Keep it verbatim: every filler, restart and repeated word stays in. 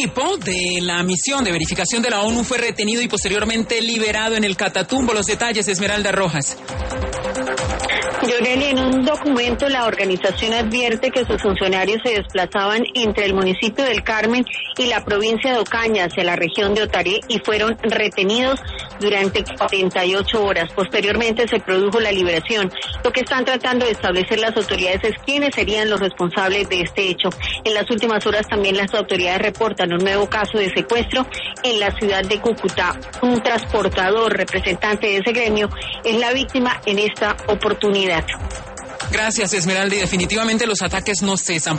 equipo de la misión de verificación de la ONU fue retenido y posteriormente liberado en el Catatumbo. Los detalles, Esmeralda Rojas. Yoreli, en un documento la organización advierte que sus funcionarios se desplazaban entre el municipio del Carmen y la provincia de Ocaña hacia la región de Otaré y fueron retenidos durante cuarenta y ocho horas. Posteriormente se produjo la liberación. Lo que están tratando de establecer las autoridades es quiénes serían los responsables de este hecho. En las últimas horas también las autoridades reportan un nuevo caso de secuestro en la ciudad de Cúcuta. Un transportador representante de ese gremio es la víctima en esta oportunidad. Gracias, Esmeralda, y definitivamente los ataques no cesan.